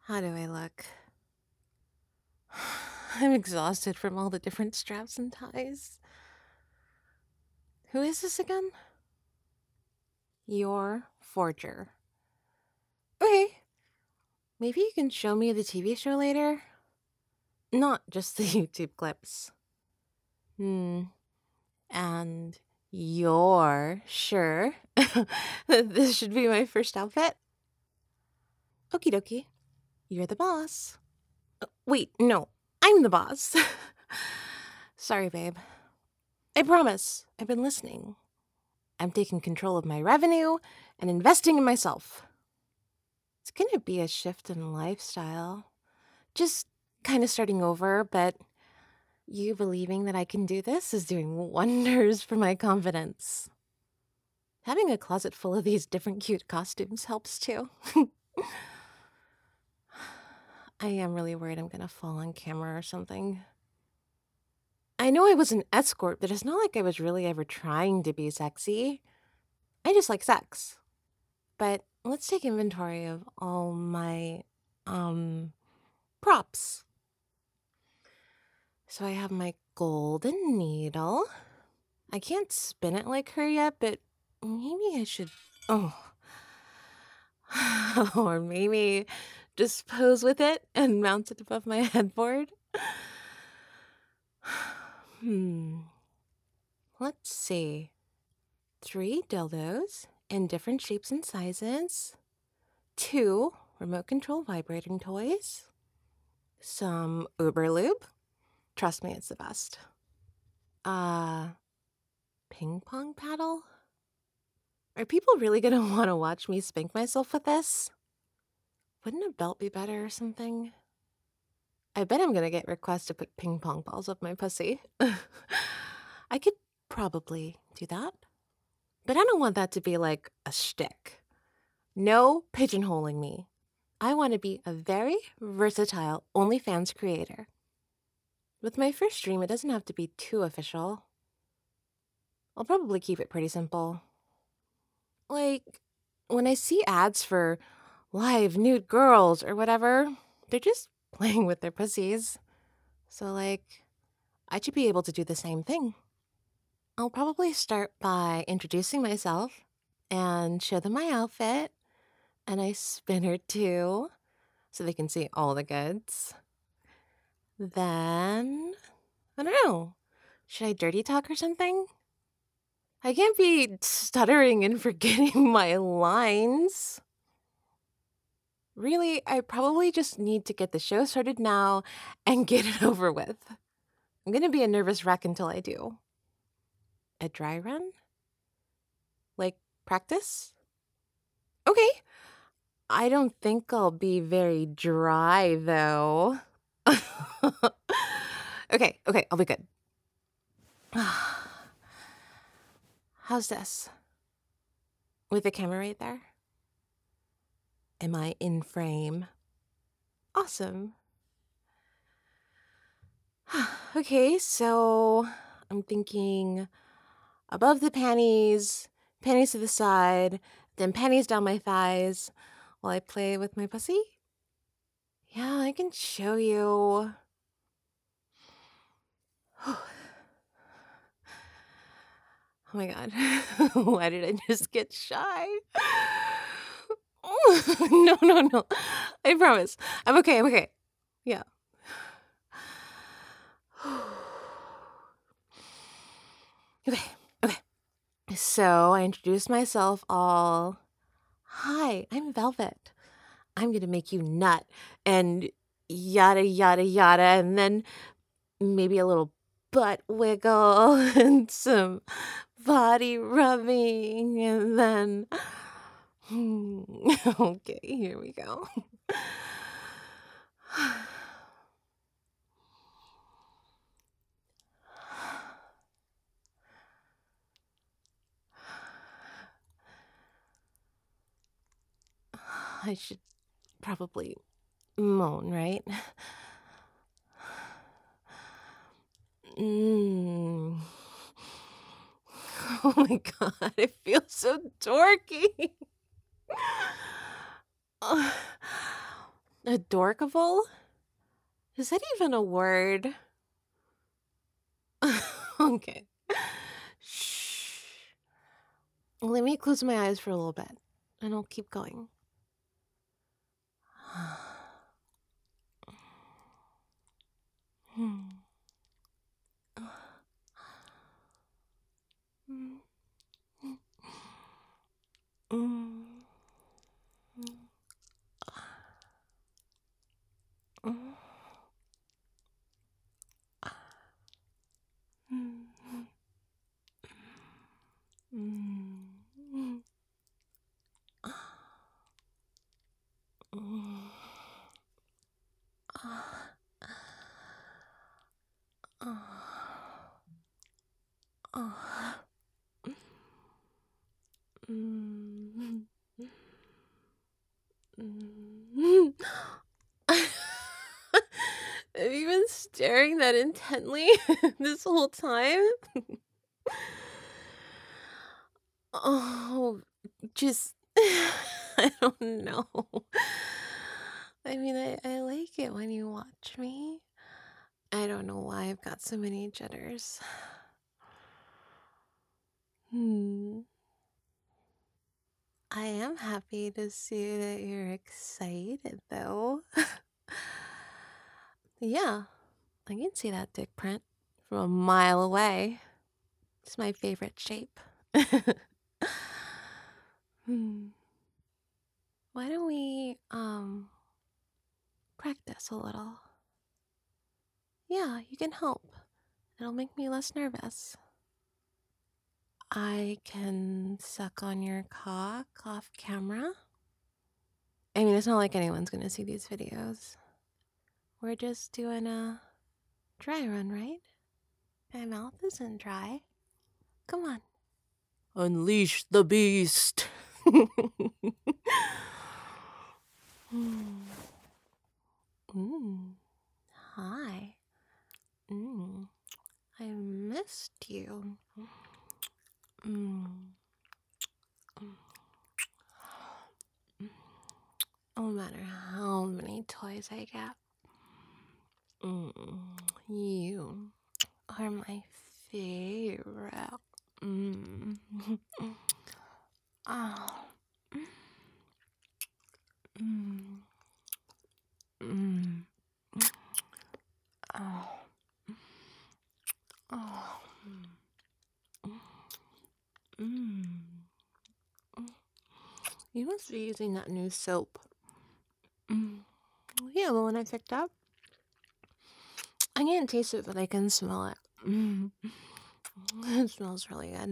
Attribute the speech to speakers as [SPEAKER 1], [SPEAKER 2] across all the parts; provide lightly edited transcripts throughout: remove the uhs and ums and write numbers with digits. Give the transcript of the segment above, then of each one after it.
[SPEAKER 1] How do I look? I'm exhausted from all the different straps and ties. Who is this again? Your forger. Okay, maybe you can show me the TV show later? Not just the YouTube clips. And you're sure that this should be my first outfit? Okie dokie. You're the boss. Wait, no, I'm the boss. Sorry, babe. I promise, I've been listening. I'm taking control of my revenue and investing in myself. It's gonna be a shift in lifestyle. Just kind of starting over, but you believing that I can do this is doing wonders for my confidence. Having a closet full of these different cute costumes helps too. I am really worried I'm gonna fall on camera or something. I know I was an escort, but it's not like I was really ever trying to be sexy. I just like sex. But let's take inventory of all my, props. So I have my golden needle. I can't spin it like her yet, but maybe I should. Oh. Or maybe just pose with it and mount it above my headboard. Let's see. 3 dildos in different shapes and sizes. 2 remote control vibrating toys. Some Uber Lube. Trust me, it's the best. Ping pong paddle? Are people really gonna want to watch me spank myself with this? Wouldn't a belt be better or something? I bet I'm gonna get requests to put ping pong balls up my pussy. I could probably do that. But I don't want that to be like a shtick. No pigeonholing me. I want to be a very versatile OnlyFans creator. With my first stream, it doesn't have to be too official. I'll probably keep it pretty simple. Like, when I see ads for live nude girls or whatever, they're just playing with their pussies. So, like, I should be able to do the same thing. I'll probably start by introducing myself and show them my outfit, and I spin her too, so they can see all the goods. Then, I don't know, should I dirty talk or something? I can't be stuttering and forgetting my lines. Really, I probably just need to get the show started now and get it over with. I'm gonna be a nervous wreck until I do. A dry run? Like practice? Okay. I don't think I'll be very dry, though. Okay, I'll be good. How's this? With the camera right there? Am I in frame? Awesome. Okay, so I'm thinking above the panties, panties to the side, then panties down my thighs while I play with my pussy. Yeah, I can show you. Oh my god. Why did I just get shy? No. I promise. I'm okay. Yeah. Okay. So I introduced myself all. Hi, I'm Velvet. I'm gonna make you nut and yada yada yada, and then maybe a little butt wiggle and some body rubbing, and then okay, here we go. I should probably moan, right? Oh my god, it feels so dorky. Adorkable? Is that even a word? Okay. Shh. Let me close my eyes for a little bit, and I'll keep going. Have you been staring that intently this whole time? Oh, just I don't know. I mean, I like it when you watch me. I don't know why I've got so many jitters. I am happy to see that you're excited, though. Yeah, I can see that dick print from a mile away. It's my favorite shape. Why don't we, practice a little? Yeah, you can help. It'll make me less nervous. I can suck on your cock off camera. I mean, it's not like anyone's gonna see these videos. We're just doing a dry run, right? My mouth isn't dry. Come on. Unleash the beast. Hi. I missed you. No matter how many toys I get, you are my favorite. Oh. Oh. Oh. You must be using that new soap. Yeah, the one I picked up. I can't taste it, but I can smell it. It smells really good.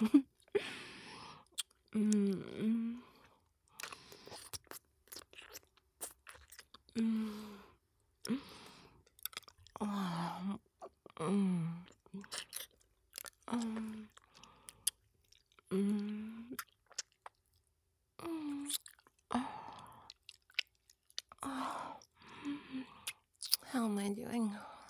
[SPEAKER 1] How am I doing?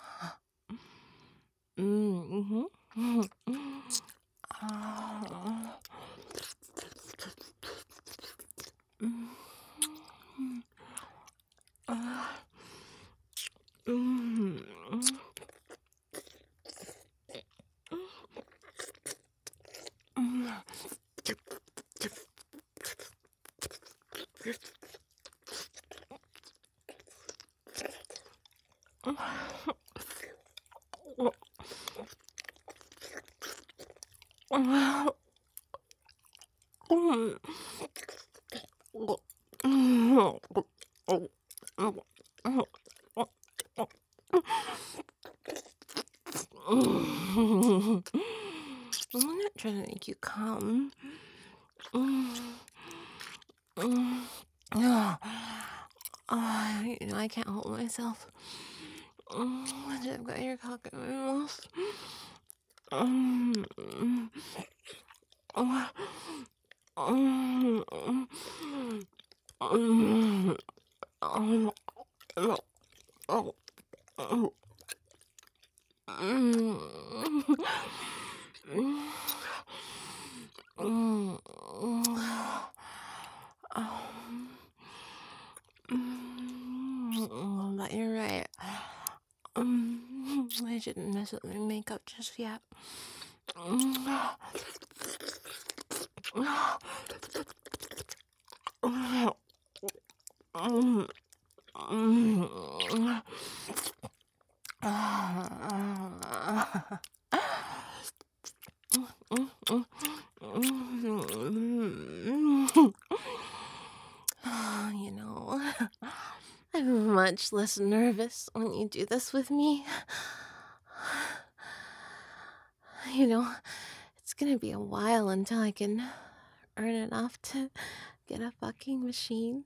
[SPEAKER 1] I'm not trying to make you come. I can't hold myself. I've got your cock in my mouth. but you're right. I shouldn't mess with my makeup just yet. You know, I'm much less nervous when you do this with me. You know, it's gonna be a while until I can earn enough to get a fucking machine.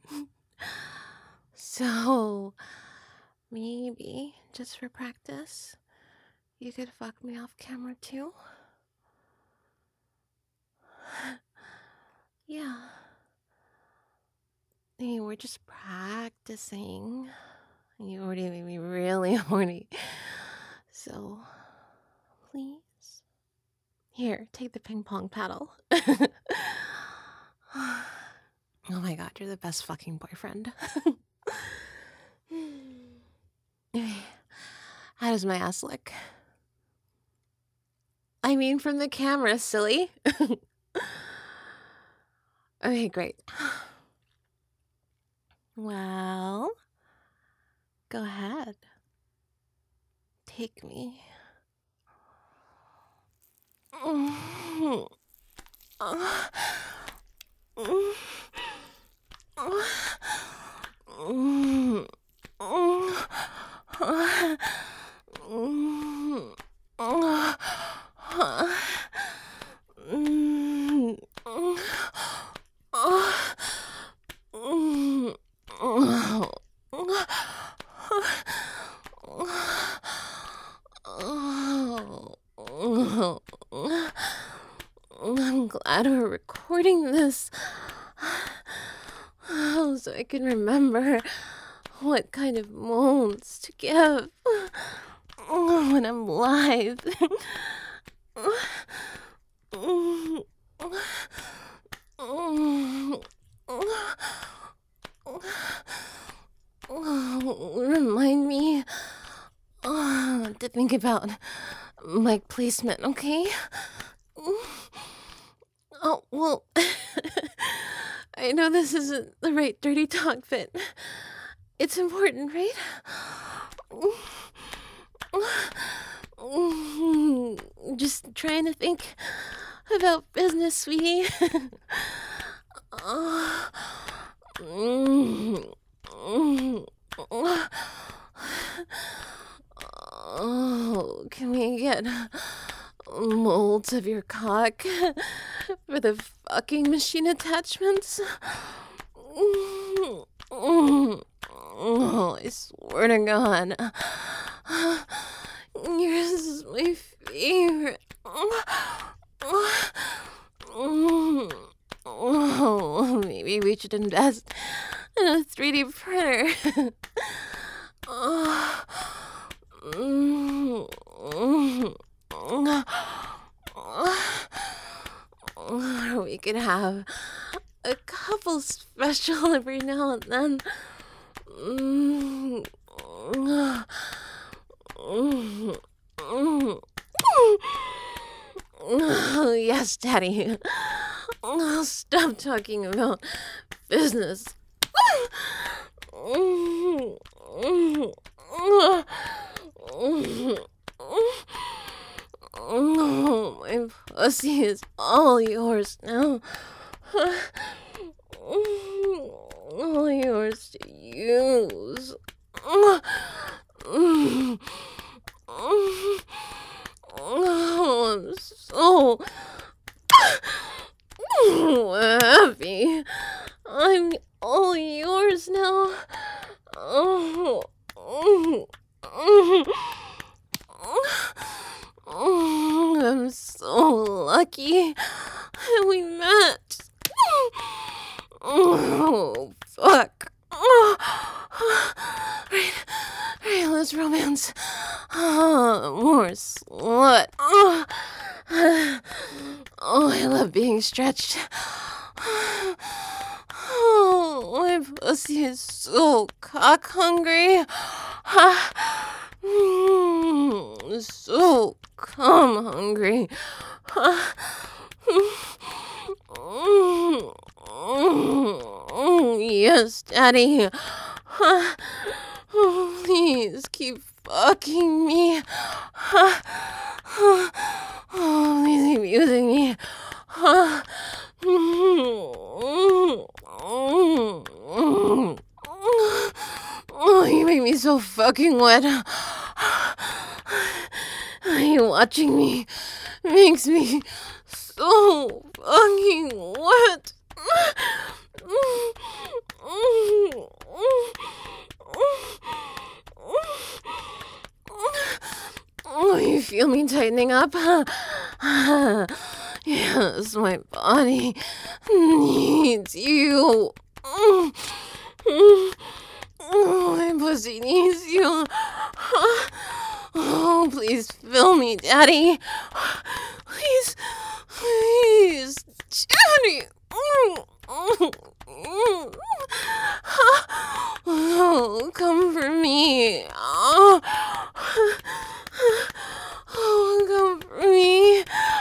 [SPEAKER 1] So, maybe, just for practice, you could fuck me off camera too? Yeah. Hey, we're just practicing. You already made me really horny. So, please. Here, take the ping pong paddle. Oh my god, you're the best fucking boyfriend. How does my ass look? I mean, from the camera, silly. Okay, great. Well, go ahead. Take me. I'm glad we're recording this so I can remember what kind of moans to give when I'm live. Remind me to think about mic placement, okay? Oh, well, I know this isn't the right dirty talk, but it's important, right? Just trying to think about business, sweetie. Oh, can we get molds of your cock for the fucking machine attachments? Oh, I swear to God. Yours is my favorite. Oh, maybe we should invest in a 3D printer. Or we could have a couple special every now and then. Yes, Daddy. I'll stop talking about business. Oh, my pussy is all yours now. All yours to use. Oh, I'm so happy. I'm all yours now. I'm so lucky we met. Oh, fuck. Right, let's romance. More slut. Oh, I love being stretched. Oh, my pussy is so cock hungry. So come hungry. Yes, Daddy. Please keep fucking me. Please keep using me. You make me so fucking wet. You watching me makes me so fucking wet. Oh, you feel me tightening up? Yes, my body needs you. My pussy needs you. Oh, please fill me, Daddy. Please, please, Daddy. Oh, come for me. Oh, come for me.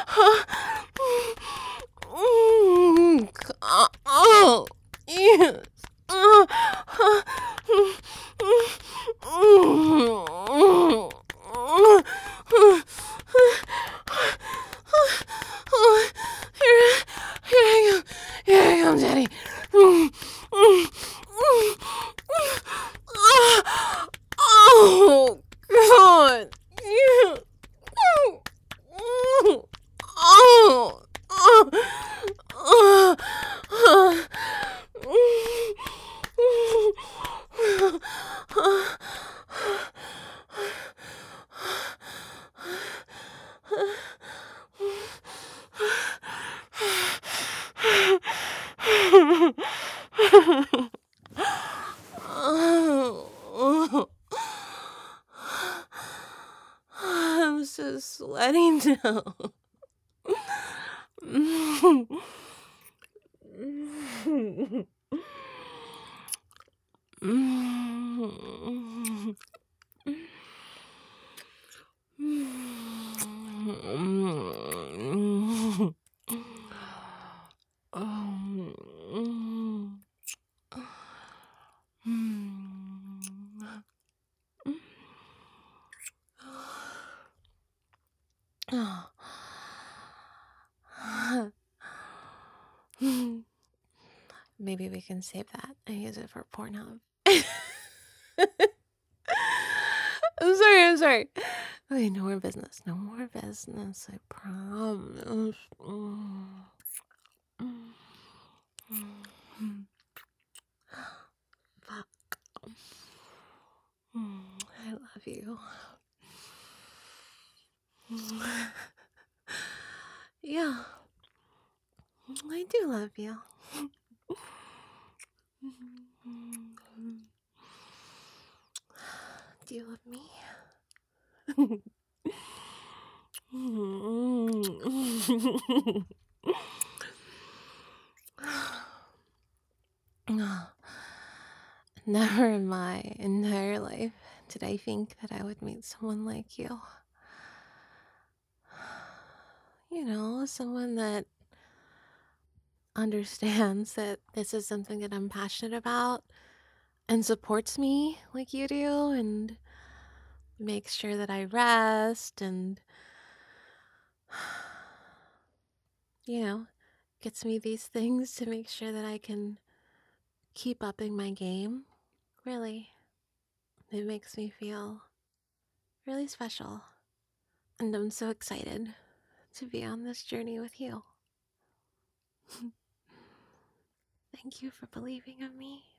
[SPEAKER 1] Oh, yes. Here I come, Daddy. Oh, God. I'm so sweaty now. Maybe we can save that and use it for Pornhub. I'm sorry. Okay, no more business. No more business, I promise. Fuck. I love you. Yeah, I do love you. Do you love me? Never in my entire life did I think that I would meet someone like you. You know, someone that understands that this is something that I'm passionate about and supports me like you do and makes sure that I rest and, you know, gets me these things to make sure that I can keep upping my game. Really, it makes me feel really special. And I'm so excited to be on this journey with you. Thank you for believing in me.